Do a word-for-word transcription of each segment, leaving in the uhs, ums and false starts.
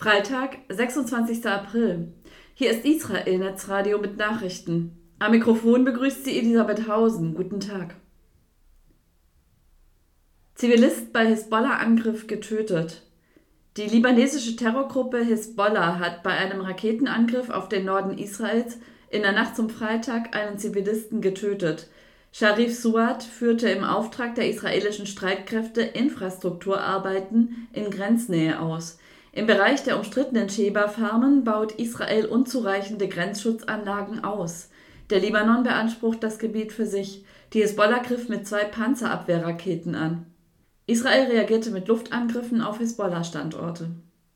Freitag, sechsundzwanzigster April. Hier ist Israel Netzradio mit Nachrichten. Am Mikrofon begrüßt sie Elisabeth Hausen. Guten Tag. Zivilist bei Hisbollah-Angriff getötet. Die libanesische Terrorgruppe Hisbollah hat bei einem Raketenangriff auf den Norden Israels in der Nacht zum Freitag einen Zivilisten getötet. Sharif Suad führte im Auftrag der israelischen Streitkräfte Infrastrukturarbeiten in Grenznähe aus. Im Bereich der umstrittenen Sheba-Farmen baut Israel unzureichende Grenzschutzanlagen aus. Der Libanon beansprucht das Gebiet für sich. Die Hisbollah griff mit zwei Panzerabwehrraketen an. Israel reagierte mit Luftangriffen auf Hisbollah-Standorte.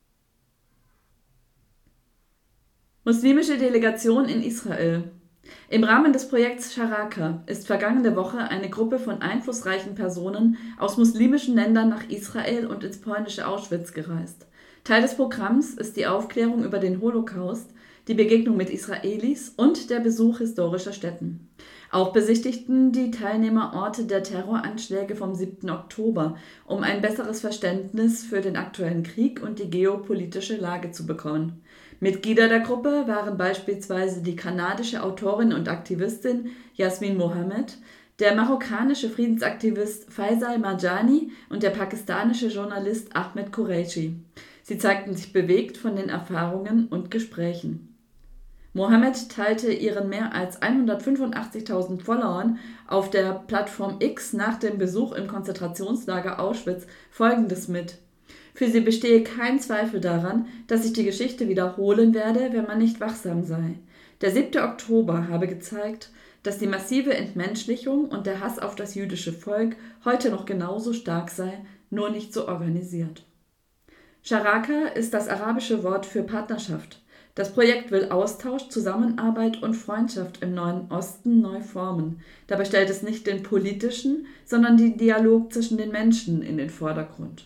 Muslimische Delegation in Israel. Im Rahmen des Projekts Sharaka ist vergangene Woche eine Gruppe von einflussreichen Personen aus muslimischen Ländern nach Israel und ins polnische Auschwitz gereist. Teil des Programms ist die Aufklärung über den Holocaust, die Begegnung mit Israelis und der Besuch historischer Stätten. Auch besichtigten die Teilnehmer Orte der Terroranschläge vom siebten Oktober, um ein besseres Verständnis für den aktuellen Krieg und die geopolitische Lage zu bekommen. Mitglieder der Gruppe waren beispielsweise die kanadische Autorin und Aktivistin Yasmin Mohammed, der marokkanische Friedensaktivist Faisal Marjani und der pakistanische Journalist Ahmed Qureshi. Sie zeigten sich bewegt von den Erfahrungen und Gesprächen. Mohammed teilte ihren mehr als hundertfünfundachtzigtausend Followern auf der Plattform X nach dem Besuch im Konzentrationslager Auschwitz Folgendes mit: Für sie bestehe kein Zweifel daran, dass sich die Geschichte wiederholen werde, wenn man nicht wachsam sei. Der siebte Oktober habe gezeigt, dass die massive Entmenschlichung und der Hass auf das jüdische Volk heute noch genauso stark sei, nur nicht so organisiert. Sharaka ist das arabische Wort für Partnerschaft. Das Projekt will Austausch, Zusammenarbeit und Freundschaft im Nahen Osten neu formen. Dabei stellt es nicht den politischen, sondern den Dialog zwischen den Menschen in den Vordergrund.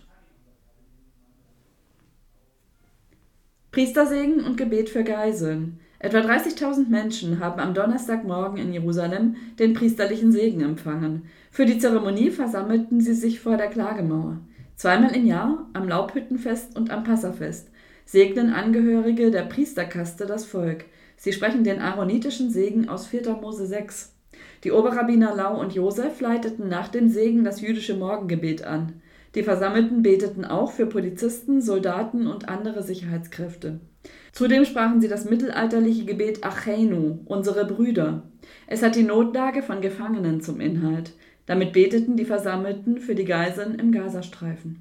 Priestersegen und Gebet für Geiseln. Etwa dreißigtausend Menschen haben am Donnerstagmorgen in Jerusalem den priesterlichen Segen empfangen. Für die Zeremonie versammelten sie sich vor der Klagemauer. Zweimal im Jahr, am Laubhüttenfest und am Passafest, segnen Angehörige der Priesterkaste das Volk. Sie sprechen den aaronitischen Segen aus vierter Mose sechs. Die Oberrabbiner Lau und Josef leiteten nach dem Segen das jüdische Morgengebet an. Die Versammelten beteten auch für Polizisten, Soldaten und andere Sicherheitskräfte. Zudem sprachen sie das mittelalterliche Gebet Acheinu, unsere Brüder. Es hat die Notlage von Gefangenen zum Inhalt. Damit beteten die Versammelten für die Geiseln im Gazastreifen.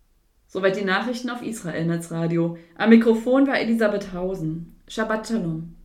Soweit die Nachrichten auf Israel Netzradio. Am Mikrofon war Elisabeth Hausen. Shabbat Shalom.